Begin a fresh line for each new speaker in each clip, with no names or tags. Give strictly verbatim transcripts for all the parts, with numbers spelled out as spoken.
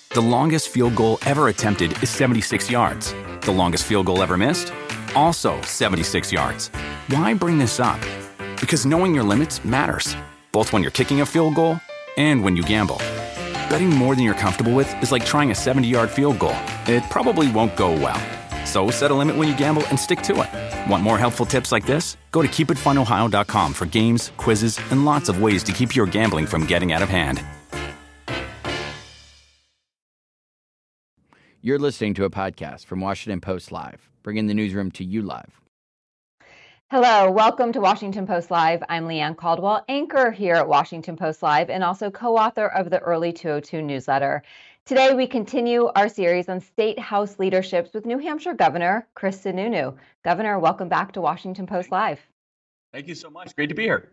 The longest field goal ever attempted is seventy-six yards. The longest field goal ever missed? Also seventy-six yards. Why bring this up? Because knowing your limits matters, both when you're kicking a field goal and when you gamble. Betting more than you're comfortable with is like trying a seventy-yard field goal. It probably won't go well. So set a limit when you gamble and stick to it. Want more helpful tips like this? Go to keep it fun ohio dot com for games, quizzes, and lots of ways to keep your gambling from getting out of hand.
You're listening to a podcast from Washington Post Live, bringing the newsroom to you live.
Hello, welcome to Washington Post Live. I'm Leanne Caldwell, anchor here at Washington Post Live and also co-author of the Early two oh two newsletter. Today, we continue our series on state house leaderships with New Hampshire Governor Chris Sununu. Governor, welcome back to Washington Post Live.
Thank you so much. Great to be here.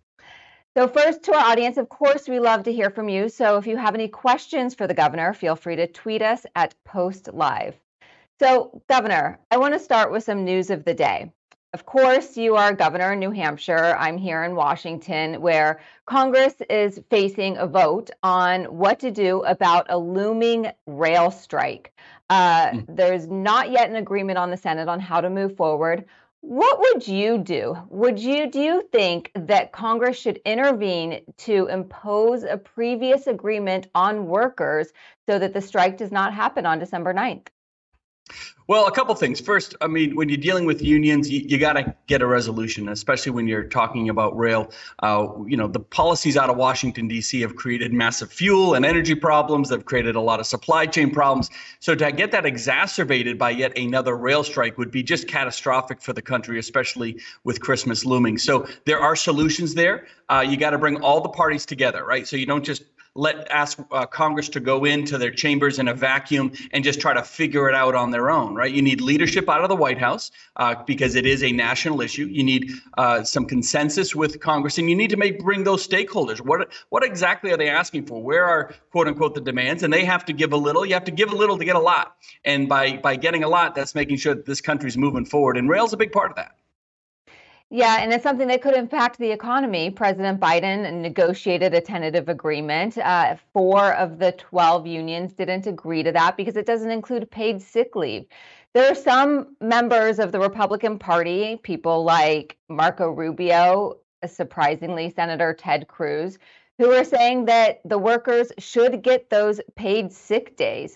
So first, to our audience, of course, we love to hear from you. So if you have any questions for the governor, feel free to tweet us at Post Live. So, Governor, I want to start with some news of the day. Of course, you are governor in New Hampshire. I'm here in Washington, where Congress is facing a vote on what to do about a looming rail strike. Uh, mm. There's not yet an agreement on the Senate on how to move forward. What would you do? Would you do you think that Congress should intervene to impose a previous agreement on workers so that the strike does not happen on December ninth?
Well, a couple things. First, I mean, when you're dealing with unions, you, you got to get a resolution, especially when you're talking about rail. Uh, you know, the policies out of Washington, D C have created massive fuel and energy problems. They've created a lot of supply chain problems. So to get that exacerbated by yet another rail strike would be just catastrophic for the country, especially with Christmas looming. So there are solutions there. Uh, you got to bring all the parties together, right? So you don't just let ask uh, Congress to go into their chambers in a vacuum and just try to figure it out on their own, right? You need leadership out of the White House uh, because it is a national issue. You need uh, some consensus with Congress, and you need to make bring those stakeholders. What what exactly are they asking for? Where are, quote unquote, the demands? And they have to give a little. You have to give a little to get a lot. And by by getting a lot, that's making sure that this country's moving forward. And rail's a big part of that.
Yeah, and it's something that could impact the economy. President Biden negotiated a tentative agreement. Uh, four of the twelve unions didn't agree to that because it doesn't include paid sick leave. There are some members of the Republican Party, people like Marco Rubio, surprisingly, Senator Ted Cruz, who are saying that the workers should get those paid sick days.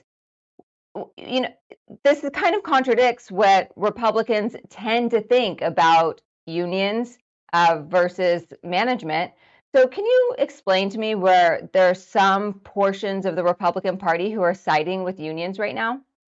You know, this kind of contradicts what Republicans tend to think about unions uh, versus management. So can you explain to me where there are some portions of the Republican Party who are siding with unions right now?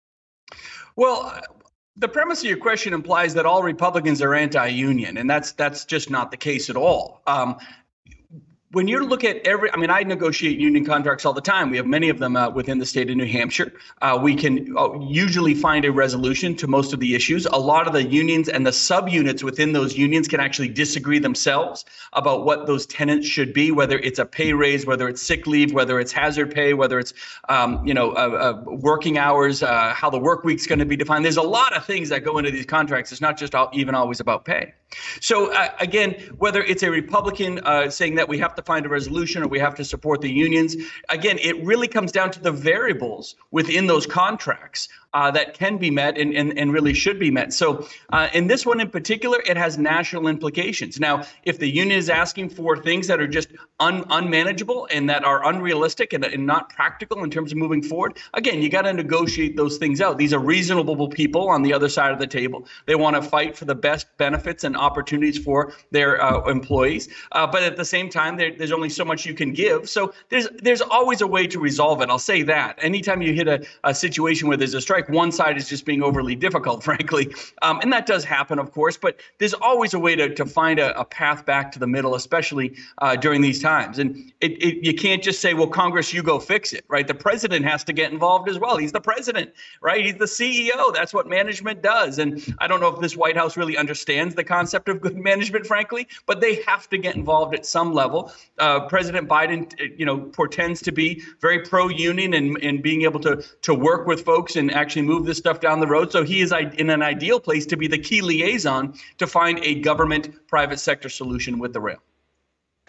Well, the premise of your question implies that all Republicans are anti-union, and that's that's just not the case at all. Um, When you look at every, I mean, I negotiate union contracts all the time. We have many of them uh, within the state of New Hampshire. Uh, we can uh, usually find a resolution to most of the issues. A lot of the unions and the subunits within those unions can actually disagree themselves about what those tenets should be, whether it's a pay raise, whether it's sick leave, whether it's hazard pay, whether it's, um, you know, uh, uh, working hours, uh, how the work week's going to be defined. There's a lot of things that go into these contracts. It's not just all, even always about pay. So, uh, again, whether it's a Republican uh, saying that we have to find a resolution or we have to support the unions, again, it really comes down to the variables within those contracts uh, that can be met and, and, and really should be met. So uh, in this one in particular, it has national implications. Now, if the union is asking for things that are just un, unmanageable and that are unrealistic and, and not practical in terms of moving forward, again, you got to negotiate those things out. These are reasonable people on the other side of the table. They want to fight for the best benefits and opportunities for their uh, employees. Uh, but at the same time, there, there's only so much you can give. So there's there's always a way to resolve it. I'll say that. Anytime you hit a, a situation where there's a strike, one side is just being overly difficult, frankly. Um, and that does happen, of course. But there's always a way to, to find a, a path back to the middle, especially uh, during these times. And it, it, you can't just say, well, Congress, you go fix it, right? The president has to get involved as well. He's the president, right? He's the C E O. That's what management does. And I don't know if this White House really understands the concept of good management, frankly, but they have to get involved at some level. Uh, President Biden, you know, portends to be very pro-union and, and being able to to work with folks and actually move this stuff down the road. So he is in an ideal place to be the key liaison to find a government private sector solution with the rail.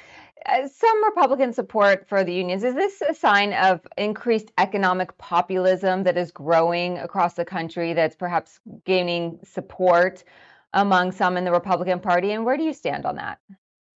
uh, some Republican support for the unions. Is this a sign of increased economic populism that is growing across the country, that's perhaps gaining support among some in the Republican Party? And where do you stand on that?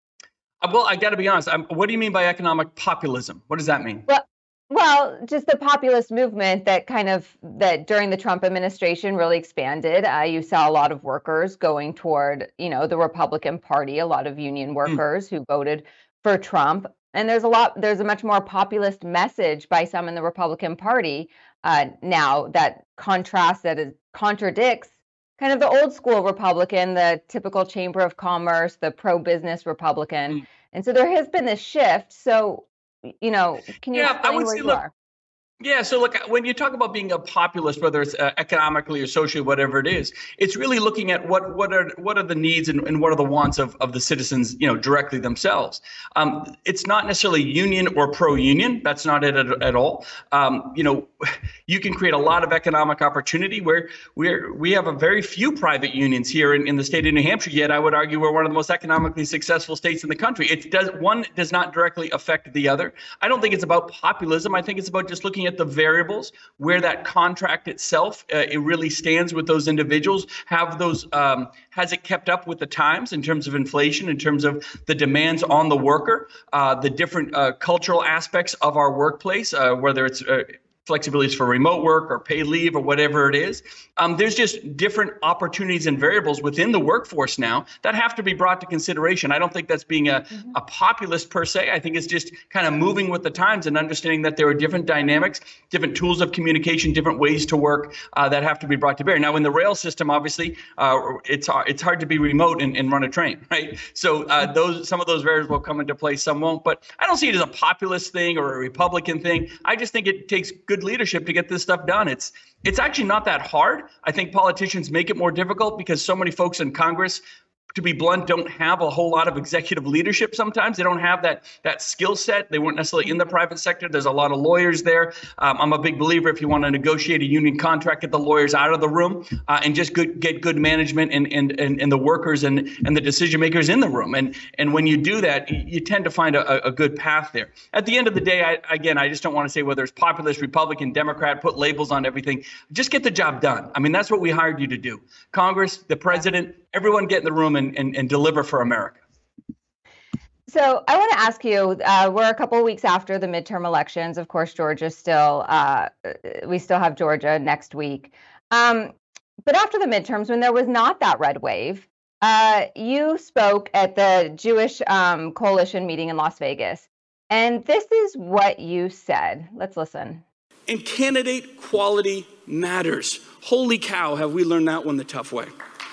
Uh, well, I got to be honest. I'm, what do you mean by economic populism? What does that mean?
Well, Well, just the populist movement that kind of that during the Trump administration really expanded. Uh, you saw a lot of workers going toward, you know, the Republican Party, a lot of union workers mm. who voted for Trump. And there's a lot, there's a much more populist message by some in the Republican Party uh, now that contrasts, that is, contradicts kind of the old school Republican, the typical Chamber of Commerce, the pro-business Republican. Mm. And so there has been this shift. So You know, can you
yeah,
explain
I would
where
say,
you
look,
are?
Yeah, so look, when you talk about being a populist, whether it's uh, economically or socially, whatever it is, it's really looking at what what are what are the needs and, and what are the wants of, of the citizens, you know, directly themselves. Um, it's not necessarily union or pro-union. That's not it at, at all. Um, you know, you can create a lot of economic opportunity where we're we have a very few private unions here in, in the state of New Hampshire. Yet I would argue we're one of the most economically successful states in the country. It does one does not directly affect the other. I don't think it's about populism. I think it's about just looking at the variables where that contract itself, uh, it really stands with those individuals. Have those, um, has it kept up with the times in terms of inflation, in terms of the demands on the worker, uh, the different uh, cultural aspects of our workplace, uh, whether it's uh, flexibilities for remote work or paid leave or whatever it is. Um, there's just different opportunities and variables within the workforce now that have to be brought to consideration. I don't think that's being a, mm-hmm. a populist per se. I think it's just kind of moving with the times and understanding that there are different dynamics, different tools of communication, different ways to work uh, that have to be brought to bear. Now, in the rail system, obviously, uh, it's it's hard to be remote and, and run a train, right? So uh, those some of those variables will come into play, some won't. But I don't see it as a populist thing or a Republican thing. I just think it takes good leadership to get this stuff done. It's it's actually not that hard. I think politicians make it more difficult because so many folks in Congress, to be blunt, don't have a whole lot of executive leadership sometimes. They don't have that that skill set. They weren't necessarily in the private sector. There's a lot of lawyers there. Um, I'm a big believer if you want to negotiate a union contract, get the lawyers out of the room uh, and just good, get good management and, and and and the workers and and the decision makers in the room. And and when you do that, you tend to find a, a good path there. At the end of the day, I, again, I just don't want to say whether it's populist, Republican, Democrat, put labels on everything. Just get the job done. I mean, that's what we hired you to do. Congress, the president, everyone get in the room and, and, and deliver for America.
So I want to ask you, uh, we're a couple of weeks after the midterm elections. Of course, Georgia still, uh, we still have Georgia next week. Um, but after the midterms, when there was not that red wave, uh, you spoke at the Jewish um, Coalition meeting in Las Vegas. And this is what you said. Let's listen.
And candidate quality matters. Holy cow, have we learned that one the tough way.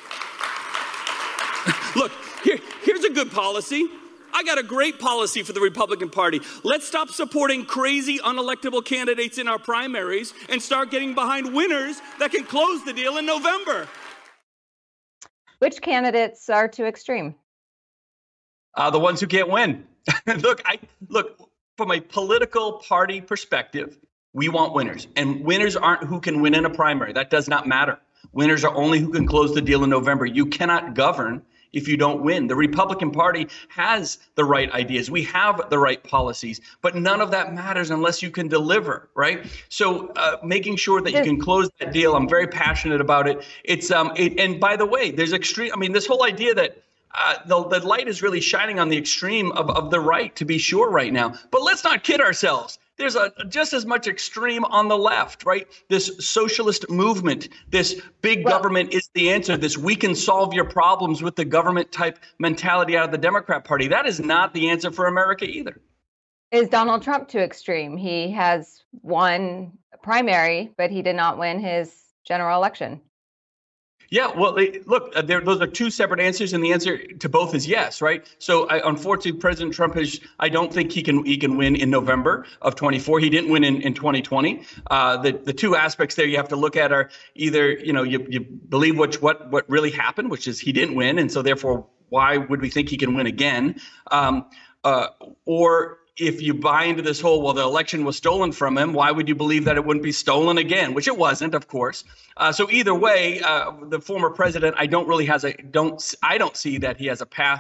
Look, here, here's a good policy. I got a great policy for the Republican Party. Let's stop supporting crazy, unelectable candidates in our primaries and start getting behind winners that can close the deal in November.
Which candidates are too extreme?
Uh, the ones who can't win. look, I look from a political party perspective, we want winners. And winners aren't who can win in a primary. That does not matter. Winners are only who can close the deal in November. You cannot govern if you don't win. The Republican Party has the right ideas. We have the right policies, but none of that matters unless you can deliver, right? So uh, making sure that you can close that deal, I'm very passionate about it. It's um, it, and by the way, there's extreme, I mean, this whole idea that Uh, the, the light is really shining on the extreme of, of the right, to be sure, right now. But let's not kid ourselves. There's a just as much extreme on the left, right? This socialist movement, this big well, government is the answer, this we can solve your problems with the government type mentality out of the Democrat Party. That is not the answer for America either.
Is Donald Trump too extreme? He has won a primary, but he did not win his general election.
Yeah, well, look, there, those are two separate answers, and the answer to both is yes, right? So, I, unfortunately, President Trump is. I don't think he can he can win in November of twenty-four. He didn't win in, in twenty twenty. Uh, the the two aspects there you have to look at are either you know you you believe what what what really happened, which is he didn't win, and so therefore why would we think he can win again, um, uh, or if you buy into this whole, well, the election was stolen from him, why would you believe that it wouldn't be stolen again? Which it wasn't, of course. Uh, so either way, uh, the former president, I don't really has a don't I don't see that he has a path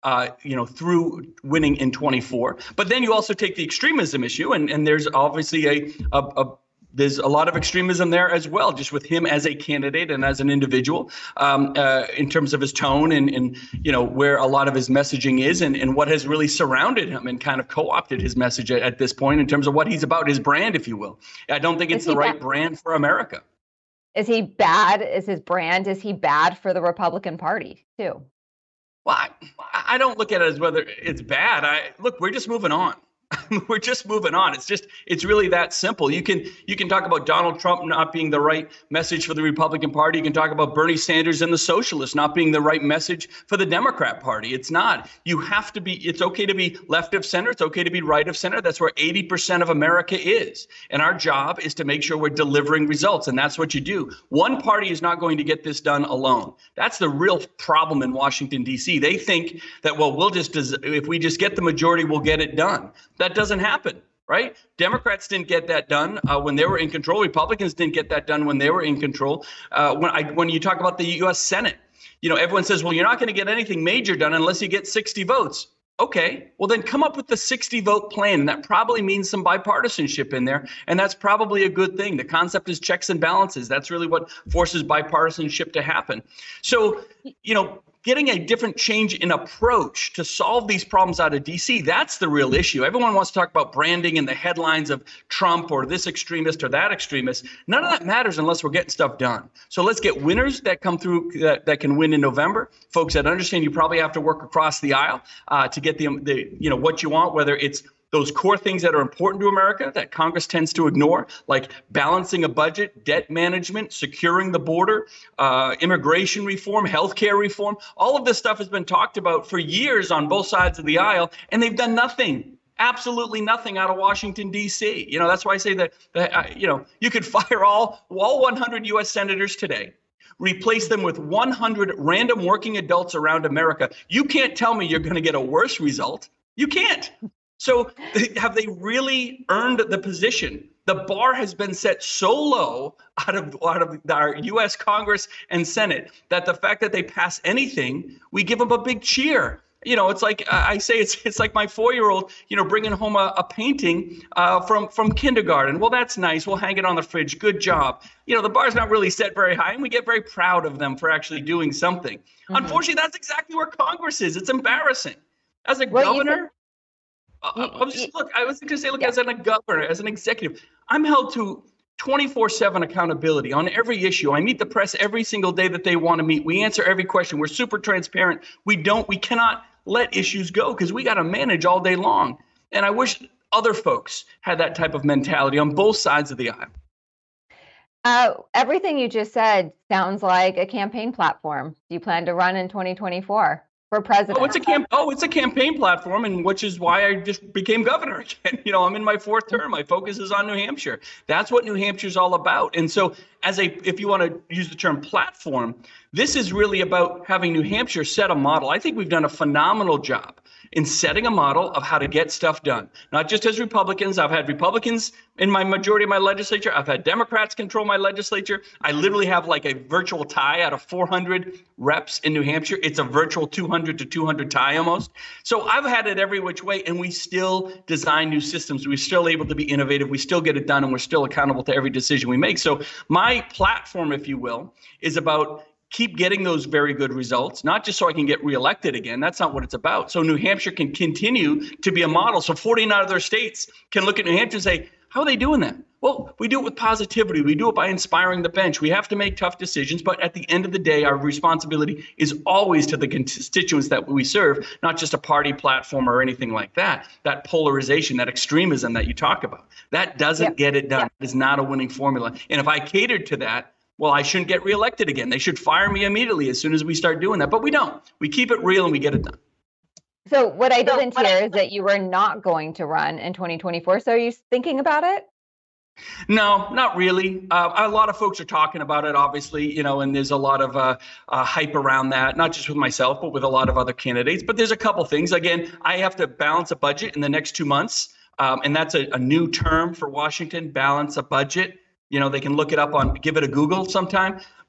uh, you know, through winning in twenty-four. But then you also take the extremism issue, and, and there's obviously a, a, a there's a lot of extremism there as well, just with him as a candidate and as an individual, um, uh, in terms of his tone and, and, you know, where a lot of his messaging is and, and what has really surrounded him and kind of co-opted his message at, at this point in terms of what he's about, his brand, if you will. I don't think it's the right brand for America.
Is he bad? Is his brand, is he bad for the Republican Party too?
Well, I, I don't look at it as whether it's bad. I look, we're just moving on. We're just moving on. It's just, it's really that simple. You can you can talk about Donald Trump not being the right message for the Republican Party. You can talk about Bernie Sanders and the socialists not being the right message for the Democrat Party. It's not. You have to be, it's okay to be left of center. It's okay to be right of center. That's where eighty percent of America is. And our job is to make sure we're delivering results. And that's what you do. One party is not going to get this done alone. That's the real problem in Washington, D C. They think that, well, we'll just, if we just get the majority, we'll get it done. That doesn't happen, right? Democrats didn't get that done uh, when they were in control. Republicans didn't get that done when they were in control. Uh, when I when you talk about the U S Senate, you know, everyone says, well, you're not going to get anything major done unless you get sixty votes. Okay, well, then come up with the sixty vote plan. And that probably means some bipartisanship in there. And that's probably a good thing. The concept is checks and balances. That's really what forces bipartisanship to happen. So, you know, getting a different change in approach to solve these problems out of D C, that's the real issue. Everyone wants to talk about branding and the headlines of Trump or this extremist or that extremist. None of that matters unless we're getting stuff done. So let's get winners that come through that, that can win in November. Folks that understand you probably have to work across the aisle uh, to get the, the, you know, what you want, whether it's those core things that are important to America that Congress tends to ignore, like balancing a budget, debt management, securing the border, uh, immigration reform, healthcare reform. All of this stuff has been talked about for years on both sides of the aisle, and they've done nothing, absolutely nothing out of Washington, D C. You know, that's why I say that, that uh, you know, you could fire all, all one hundred U S senators today, replace them with one hundred random working adults around America. You can't tell me you're going to get a worse result. You can't. So have they really earned the position? The bar has been set so low out of out of our U S Congress and Senate that the fact that they pass anything, we give them a big cheer. You know, it's like I say, it's it's like my four-year-old, you know, bringing home a, a painting uh, from from kindergarten. Well, that's nice. We'll hang it on the fridge. Good job. You know, the bar's not really set very high, and we get very proud of them for actually doing something. Mm-hmm. Unfortunately, that's exactly where Congress is. It's embarrassing. As a well, governor. Uh, I was just, look, I was going to say, look, yeah. as a governor, as an executive, I'm held to twenty-four seven accountability on every issue. I meet the press every single day that they want to meet. We answer every question. We're super transparent. We don't, we cannot let issues go because we got to manage all day long. And I wish other folks had that type of mentality on both sides of the aisle.
Uh, everything you just said sounds like a campaign platform. Do you plan to run in twenty twenty-four? For president.
Oh, it's a camp. Oh, it's a campaign platform, and which is why I just became governor again. You know, I'm in my fourth term. My focus is on New Hampshire. That's what New Hampshire's all about. And so, as a, if you want to use the term platform, this is really about having New Hampshire set a model. I think we've done a phenomenal job in setting a model of how to get stuff done. Not just as Republicans. I've had Republicans in my majority of my legislature. I've had Democrats control my legislature. I literally have like a virtual tie out of four hundred reps in New Hampshire. It's a virtual two hundred to two hundred tie almost. So I've had it every which way, and we still design new systems. We're still able to be innovative. We still get it done, and we're still accountable to every decision we make. So my platform, if you will, is about keep getting those very good results, not just so I can get reelected again. That's not what it's about. So New Hampshire can continue to be a model. So forty-nine other states can look at New Hampshire and say, how are they doing that? Well, we do it with positivity. We do it by inspiring the bench. We have to make tough decisions. But at the end of the day, our responsibility is always to the constituents that we serve, not just a party platform or anything like that. That polarization, that extremism that you talk about, that doesn't yep. get it done. Yep. It is not a winning formula. And if I catered to that, well, I shouldn't get reelected again. They should fire me immediately as soon as we start doing that. But we don't. We keep it real and we get it done.
So what I didn't hear is that you were not going to run in twenty twenty-four. So are you thinking about it?
No, not really. Uh, a lot of folks are talking about it, obviously, you know, and there's a lot of uh, uh, hype around that, not just with myself, but with a lot of other candidates. But there's a couple things. Again, I have to balance a budget in the next two months. Um, and that's a, a new term for Washington, balance a budget. You know, they can look it up on, give it a Google sometime.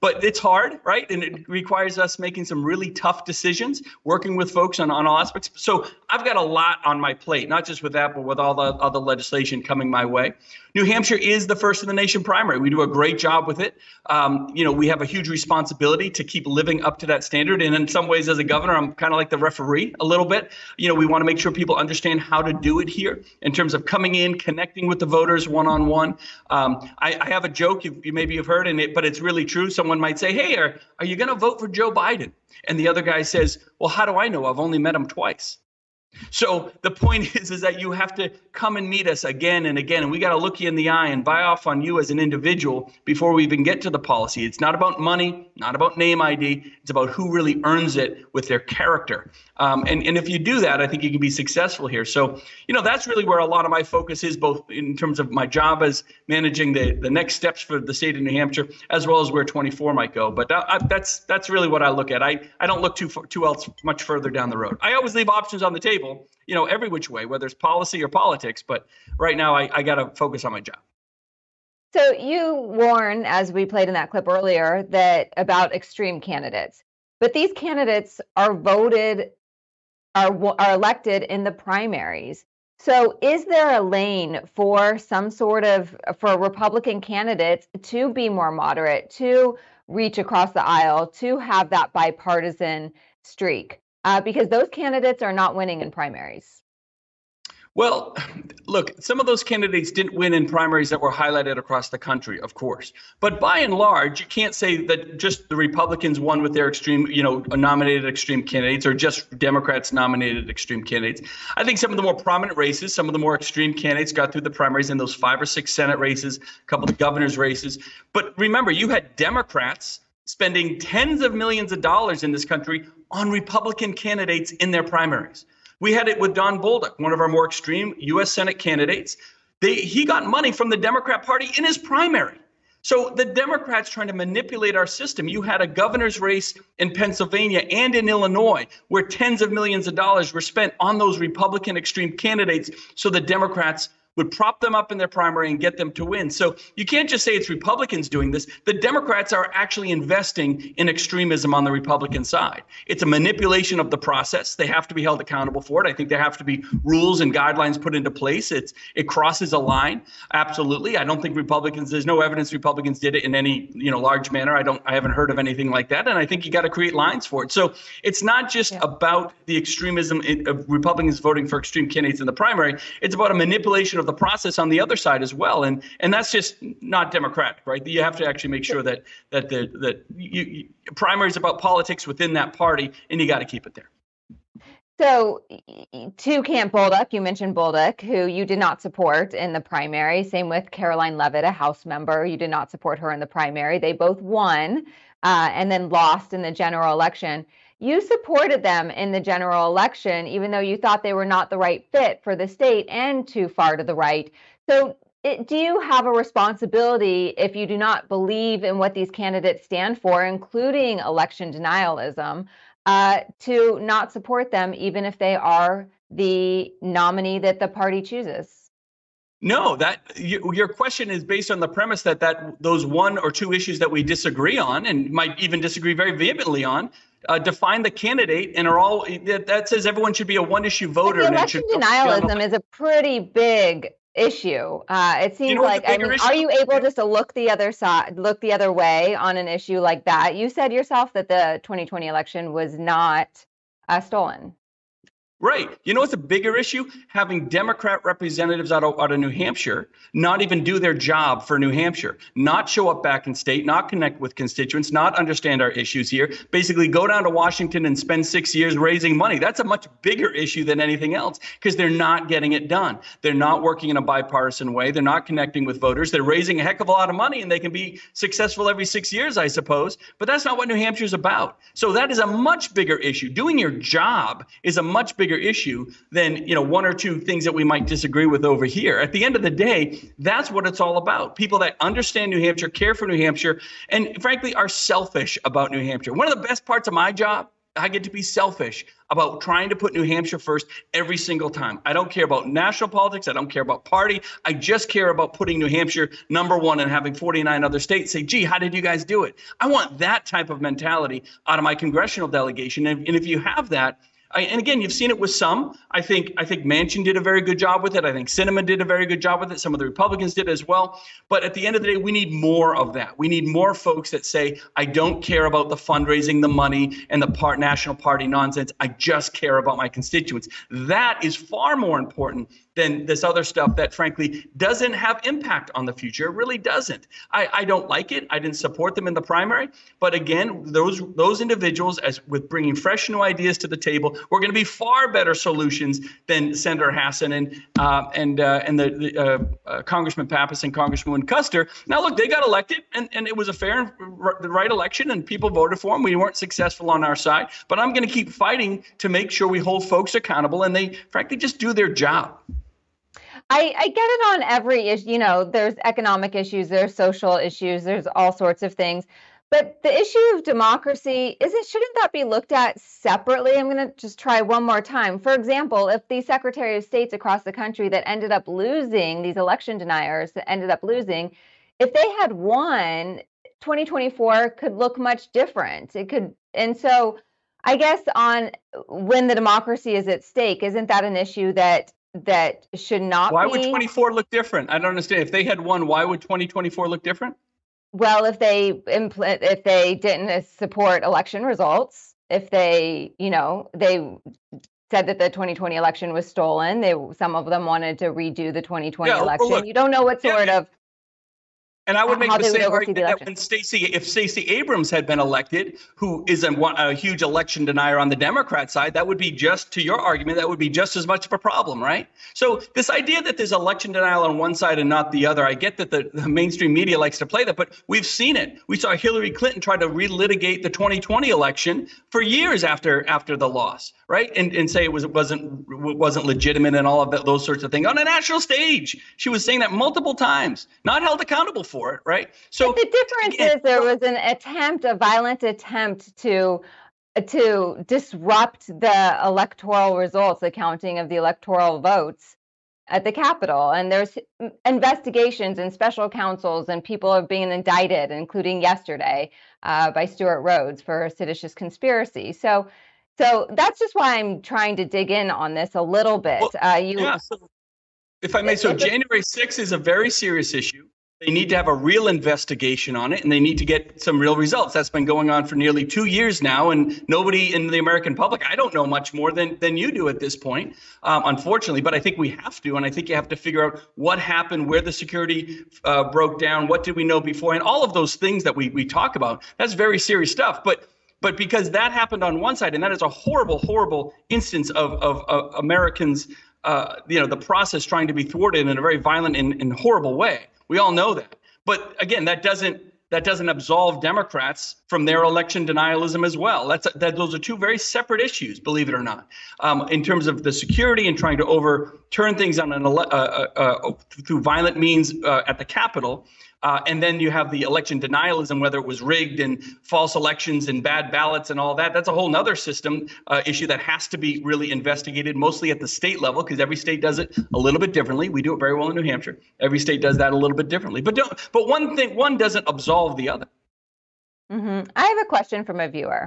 but it's hard, right? And it requires us making some really tough decisions, working with folks on, on all aspects. So I've got a lot on my plate, not just with that, but with all the other legislation coming my way. New Hampshire is the first in the nation primary. We do a great job with it. Um, you know, we have a huge responsibility to keep living up to that standard. And in some ways, as a governor, I'm kind of like the referee a little bit. You know, we want to make sure people understand how to do it here in terms of coming in, connecting with the voters one-on-one. Um, I, I have a joke you, you maybe have heard, in it, but it's really true. Someone might say, hey, are, are you going to vote for Joe Biden? And the other guy says, well, how do I know? I've only met him twice. So the point is, is that you have to come and meet us again and again. And we got to look you in the eye and buy off on you as an individual before we even get to the policy. It's not about money, not about name I D. It's about who really earns it with their character. Um, and, and if you do that, I think you can be successful here. So, you know, that's really where a lot of my focus is, both in terms of my job as managing the, the next steps for the state of New Hampshire, as well as where twenty-four might go. But I, I, that's that's really what I look at. I, I don't look too, too else much further down the road. I always leave options on the table, you know, every which way, whether it's policy or politics. But right now, I, I got to focus on my job.
So you warn, as we played in that clip earlier, that about extreme candidates. But these candidates are voted, are, are elected in the primaries. So is there a lane for some sort of, for Republican candidates to be more moderate, to reach across the aisle, to have that bipartisan streak? Uh, because those candidates are not winning in primaries.
Well, look, some of those candidates didn't win in primaries that were highlighted across the country, of course. But by and large, you can't say that just the Republicans won with their extreme, you know, nominated extreme candidates, or just Democrats nominated extreme candidates. I think some of the more prominent races, some of the more extreme candidates got through the primaries in those five or six Senate races, a couple of governor's races. But remember, you had Democrats spending tens of millions of dollars in this country on Republican candidates in their primaries. We had it with Don Bolduc, one of our more extreme U S Senate candidates. They, he got money from the Democrat Party in his primary. So the Democrats trying to manipulate our system. You had a governor's race in Pennsylvania and in Illinois where tens of millions of dollars were spent on those Republican extreme candidates so the Democrats would prop them up in their primary and get them to win. So you can't just say it's Republicans doing this. The Democrats are actually investing in extremism on the Republican side. It's a manipulation of the process. They have to be held accountable for it. I think there have to be rules and guidelines put into place. It's it crosses a line. Absolutely. I don't think Republicans, there's no evidence Republicans did it in any, you know, large manner. I don't, I haven't heard of anything like that. And I think you got to create lines for it. So it's not just yeah. about the extremism of Republicans voting for extreme candidates in the primary. It's about a manipulation of the process on the other side as well, and and that's just not democratic, right? You have to actually make sure that that the that you, you, primary is about politics within that party, and you got to keep it there.
So, to Camp Bolduc, you mentioned Bolduc, who you did not support in the primary. Same with Caroline Leavitt, a House member. You did not support her in the primary. They both won uh, and then lost in the general election. You supported them in the general election, even though you thought they were not the right fit for the state and too far to the right. So it, do you have a responsibility, if you do not believe in what these candidates stand for, including election denialism, uh, to not support them, even if they are the nominee that the party chooses?
No, that you, your question is based on the premise that that those one or two issues that we disagree on, and might even disagree very vehemently on, Uh, define the candidate and are all that, that says everyone should be a one issue voter.
But the election and denialism is a pretty big issue. Uh, it seems you know like, I mean, issue? Are you able just to look the other side, look the other way on an issue like that? You said yourself that the twenty twenty election was not uh, stolen.
Right. You know what's a bigger issue? Having Democrat representatives out of, out of New Hampshire not even do their job for New Hampshire, not show up back in state, not connect with constituents, not understand our issues here, basically go down to Washington and spend six years raising money. That's a much bigger issue than anything else because they're not getting it done. They're not working in a bipartisan way. They're not connecting with voters. They're raising a heck of a lot of money and they can be successful every six years, I suppose. But that's not what New Hampshire's about. So that is a much bigger issue. Doing your job is a much bigger issue than, you know, one or two things that we might disagree with over here. At the end of the day, that's what it's all about. People that understand New Hampshire, care for New Hampshire, and frankly are selfish about New Hampshire. One of the best parts of my job I get to be selfish about trying to put New Hampshire first every single time. I don't care about national politics. I don't care about party. I just care about putting New Hampshire number one and having forty-nine other states say, gee, how did you guys do it? I want that type of mentality out of my congressional delegation. And, and if you have that, I, and again, you've seen it with some. I think I think Manchin did a very good job with it. I think Sinema did a very good job with it. Some of the Republicans did as well. But at the end of the day, we need more of that. We need more folks that say, I don't care about the fundraising, the money, and the part national party nonsense. I just care about my constituents. That is far more important than this other stuff that, frankly, doesn't have impact on the future. It really doesn't. I, I don't like it. I didn't support them in the primary. But again, those those individuals, as with bringing fresh new ideas to the table, we're going to be far better solutions than Senator Hassan and uh, and uh, and the, the uh, uh, Congressman Pappas and Congresswoman Custer. Now, look, they got elected, and, and it was a fair and r- the right election, and people voted for them. We weren't successful on our side, but I'm going to keep fighting to make sure we hold folks accountable and they, frankly, just do their job.
I, I get it on every issue. You know, there's economic issues, there's social issues, there's all sorts of things. But the issue of democracy, isn't shouldn't that be looked at separately? I'm going to just try one more time. For example, if the Secretary of States across the country that ended up losing, these election deniers that ended up losing, if they had won, twenty twenty-four could look much different. It could. And so I guess on when the democracy is at stake, isn't that an issue that that should not
why
be?
Why would twenty-four look different? I don't understand. If they had won, why would twenty twenty-four look different?
Well, if they impl- if they didn't support election results, if they, you know, they said that the twenty twenty election was stolen, they some of them wanted to redo the twenty twenty
yeah,
election.
Look,
you don't know what sort
yeah,
of.
And I would make
how
the
they would
same
oversee
argument
the
that
election.
when Stacey, if Stacey Abrams had been elected, who is a, a huge election denier on the Democrat side, that would be just, to your argument, that would be just as much of a problem, right? So this idea that there's election denial on one side and not the other, I get that the, the mainstream media likes to play that, but we've seen it. We saw Hillary Clinton try to relitigate the twenty twenty election for years after after the loss, right? And and say it was it wasn't wasn't legitimate and all of that, those sorts of things on a national stage. She was saying that multiple times, not held accountable for it, right? So
but the difference
again,
is there was an attempt, a violent attempt to to disrupt the electoral results, the counting of the electoral votes at the Capitol. And there's investigations and special counsels, and people are being indicted, including yesterday uh, by Stuart Rhodes for seditious conspiracy. So, so that's just why I'm trying to dig in on this a little bit.
Well,
uh, you,
yeah. So if I may, so January sixth is a very serious issue. They need to have a real investigation on it, and they need to get some real results. That's been going on for nearly two years now, and nobody in the American public, I don't know much more than than you do at this point, um, unfortunately, but I think we have to, and I think you have to figure out what happened, where the security uh, broke down, what did we know before, and all of those things that we we talk about. That's very serious stuff, but but because that happened on one side, and that is a horrible, horrible instance of, of, of Americans, uh, you know, the process trying to be thwarted in a very violent and, and horrible way. We all know that. But again, that doesn't that doesn't absolve Democrats from their election denialism as well. That's that those are two very separate issues, believe it or not, um, in terms of the security and trying to overturn things on an ele- uh, uh, uh, through violent means uh, at the Capitol. Uh, and then you have the election denialism, whether it was rigged and false elections and bad ballots and all that. That's a whole nother system uh, issue that has to be really investigated, mostly at the state level, because every state does it a little bit differently. We do it very well in New Hampshire. Every state does that a little bit differently. But don't, but one thing, one doesn't absolve the other.
Mm-hmm. I have a question from a viewer.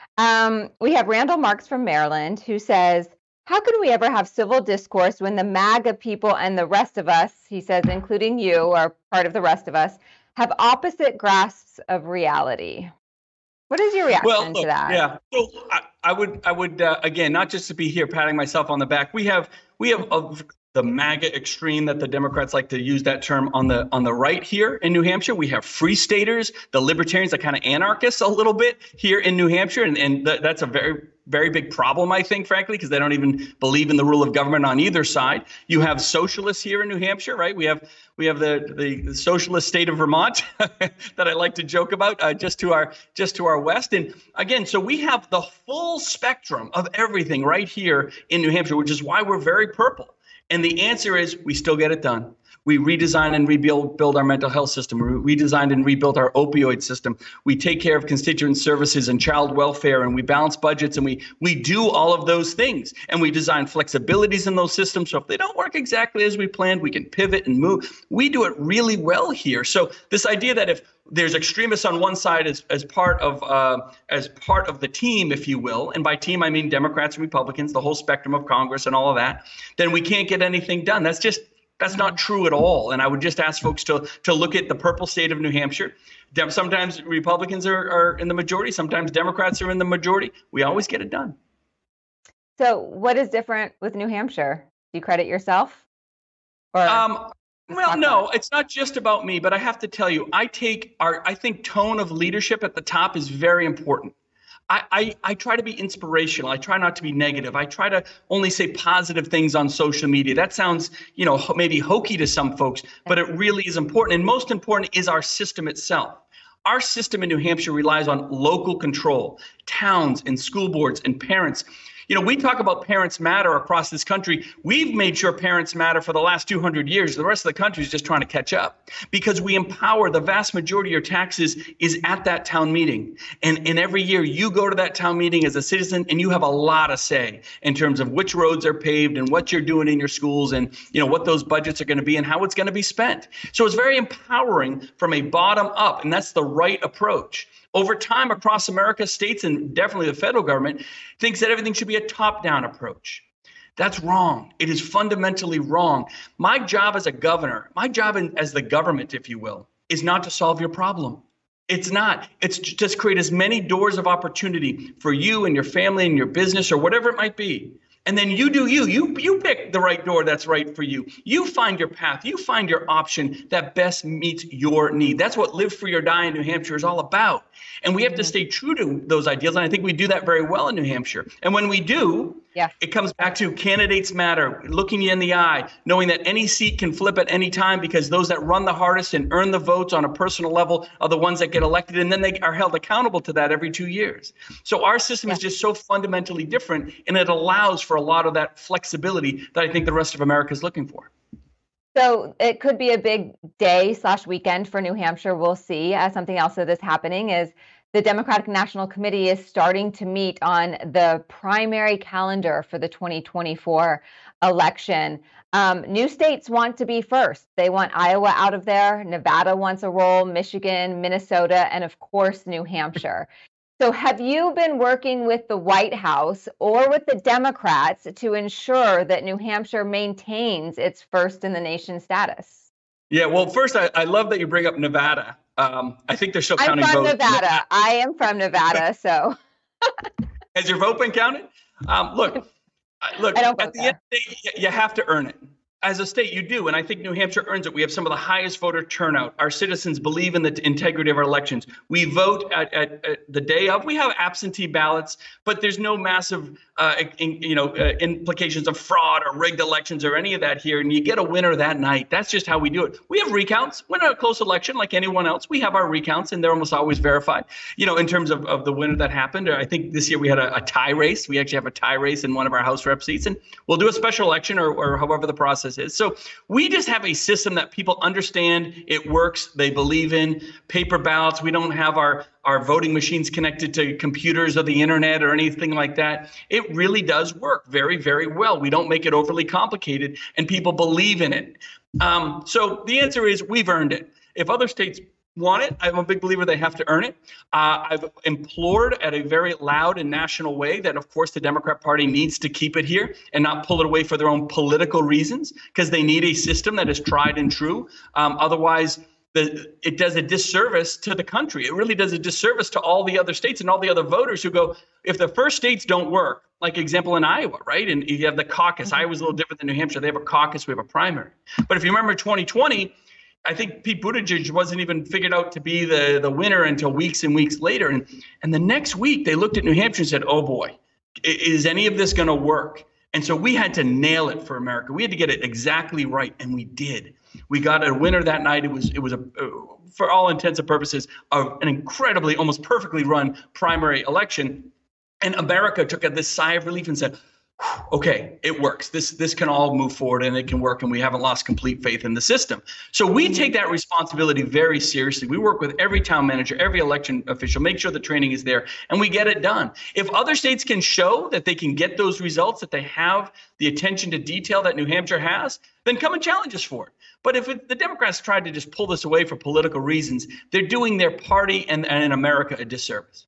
Um, we have Randall Marks from Maryland, who says, how can we ever have civil discourse when the MAGA people and the rest of us, he says, including you, are part of the rest of us, have opposite grasps of reality? What is your reaction
well, look,
to that?
Yeah, so I, I would, I would uh, again, not just to be here patting myself on the back. We have, we have a, the MAGA extreme that the Democrats like to use that term on the on the right here in New Hampshire. We have free staters, the libertarians, are kind of anarchists a little bit here in New Hampshire, and and th- that's a very very big problem, I think, frankly, because they don't even believe in the rule of government on either side. You have socialists here in New Hampshire, right? We have we have the the socialist state of Vermont that I like to joke about, uh, just to our just to our west. And again, so we have the full spectrum of everything right here in New Hampshire, which is why we're very purple. And the answer is we still get it done. We redesigned and rebuild build our mental health system. We redesigned and rebuilt our opioid system. We take care of constituent services and child welfare, and we balance budgets, and we we do all of those things. And we design flexibilities in those systems. So if they don't work exactly as we planned, we can pivot and move. We do it really well here. So this idea that if there's extremists on one side as, as part of uh, as part of the team, if you will, and by team I mean Democrats and Republicans, the whole spectrum of Congress and all of that, then we can't get anything done. That's just That's not true at all. And I would just ask folks to to look at the purple state of New Hampshire. Dem- sometimes Republicans are, are in the majority. Sometimes Democrats are in the majority. We always get it done.
So what is different with New Hampshire? Do you credit yourself? Or
um, well, no, it's not just about me. But I have to tell you, I take our I think tone of leadership at the top is very important. I, I, I try to be inspirational. I try not to be negative. I try to only say positive things on social media. That sounds, you know, maybe hokey to some folks, but it really is important. And most important is our system itself. Our system in New Hampshire relies on local control, towns and school boards and parents. You know, we talk about parents matter across this country. We've made sure parents matter for the last two hundred years. The rest of the country is just trying to catch up because we empower the vast majority of your taxes is at that town meeting. And, and every year you go to that town meeting as a citizen and you have a lot of say in terms of which roads are paved and what you're doing in your schools and, you know, what those budgets are going to be and how it's going to be spent. So it's very empowering from a bottom up, and that's the right approach. Over time, across America, states and definitely the federal government thinks that everything should be a top-down approach. That's wrong. It is fundamentally wrong. My job as a governor, my job in, as the government, if you will, is not to solve your problem. It's not. It's just create as many doors of opportunity for you and your family and your business or whatever it might be. And then you do you. You you pick the right door that's right for you. You find your path. You find your option that best meets your need. That's what Live Free or Die in New Hampshire is all about. And we have to stay true to those ideals. And I think we do that very well in New Hampshire. And when we do, yeah. It comes back to candidates matter, looking you in the eye, knowing that any seat can flip at any time because those that run the hardest and earn the votes on a personal level are the ones that get elected. And then they are held accountable to that every two years. So our system yeah. is just so fundamentally different, and it allows for a lot of that flexibility that I think the rest of America is looking for.
So it could be a big day slash weekend for New Hampshire. We'll see. Uh, something else that is happening is the Democratic National Committee is starting to meet on the primary calendar for the twenty twenty-four election. Um, new states want to be first. They want Iowa out of there. Nevada wants a role, Michigan, Minnesota, and of course, New Hampshire. So have you been working with the White House or with the Democrats to ensure that New Hampshire maintains its first in the nation status?
Yeah, well, first, I, I love that you bring up Nevada. Um, I think they're still
I'm
counting
from
votes.
Nevada. I am from Nevada, so.
Has your vote been counted? Um, look, look.
I don't
at the
there.
end of the day, you have to earn it. As a state, you do, and I think New Hampshire earns it. We have some of the highest voter turnout. Our citizens believe in the integrity of our elections. We vote at, at, at the day of. We have absentee ballots, but there's no massive, uh, in, you know, uh, implications of fraud or rigged elections or any of that here. And you get a winner that night. That's just how we do it. We have recounts. We're not a close election like anyone else. We have our recounts, and they're almost always verified. You know, in terms of, of the winner that happened. I think this year we had a, a tie race. We actually have a tie race in one of our House rep seats, and we'll do a special election or, or however the process is. So we just have a system that people understand. It works. They believe in paper ballots. We don't have our, our voting machines connected to computers or the internet or anything like that. It really does work very, very well. We don't make it overly complicated, and people believe in it. Um, so the answer is we've earned it. If other states want it, I'm a big believer they have to earn it. Uh, I've implored at a very loud and national way that, of course, the Democrat Party needs to keep it here and not pull it away for their own political reasons, because they need a system that is tried and true. Um, otherwise, the, it does a disservice to the country. It really does a disservice to all the other states and all the other voters who go, if the first states don't work, like example in Iowa, right? And you have the caucus. Mm-hmm. Iowa's a little different than New Hampshire. They have a caucus. We have a primary. But if you remember twenty twenty, I think Pete Buttigieg wasn't even figured out to be the, the winner until weeks and weeks later. And, and the next week, they looked at New Hampshire and said, oh, boy, is any of this going to work? And so we had to nail it for America. We had to get it exactly right, and we did. We got a winner that night. It was, it was a, for all intents and purposes, a, an incredibly, almost perfectly run primary election. And America took a, this sigh of relief and said, okay, it works. This this can all move forward and it can work, and we haven't lost complete faith in the system. So we take that responsibility very seriously. We work with every town manager, every election official, make sure the training is there, and we get it done. If other states can show that they can get those results, that they have the attention to detail that New Hampshire has, then come and challenge us for it. But if it, the Democrats tried to just pull this away for political reasons, they're doing their party and, and America a disservice.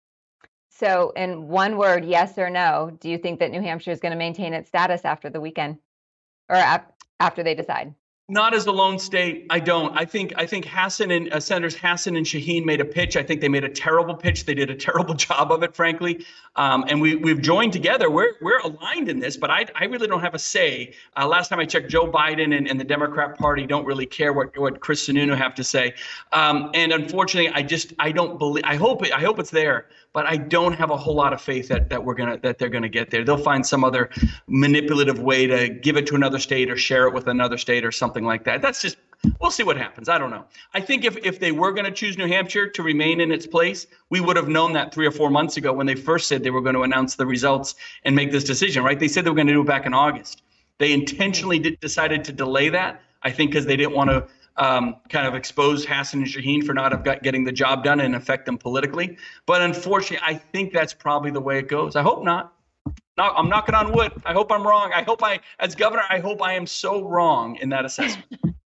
So in one word, yes or no, do you think that New Hampshire is going to maintain its status after the weekend or ap- after they decide?
Not as a lone state. I don't. I think I think Hassan and uh, Senators Hassan and Shaheen made a pitch. I think they made a terrible pitch. They did a terrible job of it, frankly. Um, and we we've joined together. We're we're aligned in this, but I I really don't have a say. Uh, last time I checked, Joe Biden and, and the Democrat Party don't really care what what Chris Sununu have to say. Um, and unfortunately, I just I don't believe. I hope it, I hope it's there, but I don't have a whole lot of faith that that we're gonna that they're gonna get there. They'll find some other manipulative way to give it to another state or share it with another state or something like that. That's just, we'll see what happens. I don't know. I think if, if they were going to choose New Hampshire to remain in its place, we would have known that three or four months ago when they first said they were going to announce the results and make this decision, right? They said they were going to do it back in August. They intentionally did, decided to delay that, I think, because they didn't want to um, kind of expose Hassan and Shaheen for not have got, getting the job done and affect them politically. But unfortunately, I think that's probably the way it goes. I hope not. No, I'm knocking on wood. I hope I'm wrong. I hope I, as governor, I hope I am so wrong in that assessment.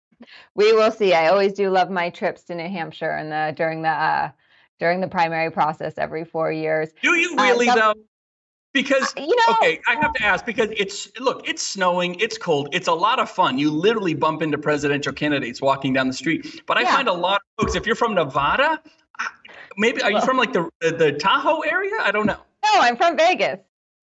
We will see. I always do love my trips to New Hampshire and the during the uh, during the primary process every four years.
Do you really um, though? Because
you know,
okay, I have to ask because it's look, it's snowing, it's cold, it's a lot of fun. You literally bump into presidential candidates walking down the street. But I yeah. find a lot of folks, if you're from Nevada, maybe are you well, from like the, the the Tahoe area? I don't know.
No, I'm from Vegas.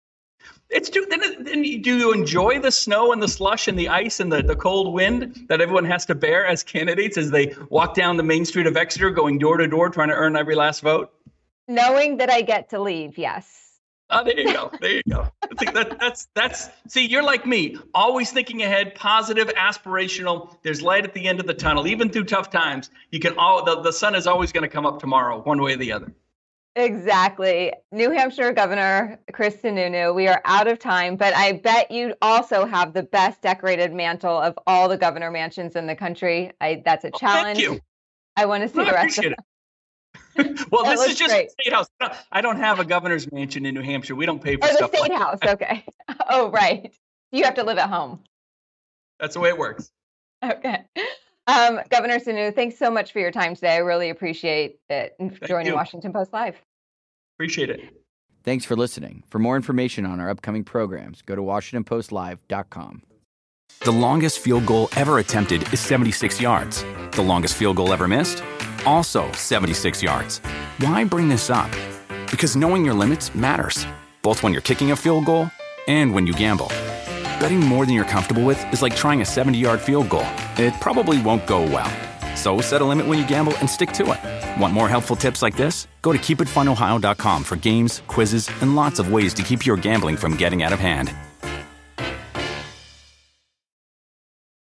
It's too, then, then do you enjoy the snow and the slush and the ice and the, the cold wind that everyone has to bear as candidates as they walk down the main street of Exeter going door to door trying to earn every last vote?
Knowing that I get to leave, yes.
Oh, there you go. There you go. that, that's, that's, see, you're like me, always thinking ahead, positive, aspirational. There's light at the end of the tunnel. Even through tough times, you can all, the, the sun is always going to come up tomorrow, one way or the other.
Exactly. New Hampshire Governor Chris Sununu, we are out of time, but I bet you also have the best decorated mantle of all the governor mansions in the country. I, that's a challenge.
Oh, thank you.
I want to see
no,
the rest of it.
Well, this is just
great.
a state house. I don't have a governor's mansion in New Hampshire. We don't pay for
oh,
stuff
the state
like
house.
that.
Okay. Oh, right. You have to live at home.
That's the way it works.
Okay. Um, Governor Sununu, thanks so much for your time today. I really appreciate it joining Washington Post Live.
Appreciate it.
Thanks for listening. For more information on our upcoming programs, go to washington post live dot com.
The longest field goal ever attempted is seventy-six yards. The longest field goal ever missed? Also seventy-six yards. Why bring this up? Because knowing your limits matters, both when you're kicking a field goal and when you gamble. Betting more than you're comfortable with is like trying a seventy-yard field goal. It probably won't go well. So set a limit when you gamble and stick to it. Want more helpful tips like this? Go to keep it fun ohio dot com for games, quizzes, and lots of ways to keep your gambling from getting out of hand.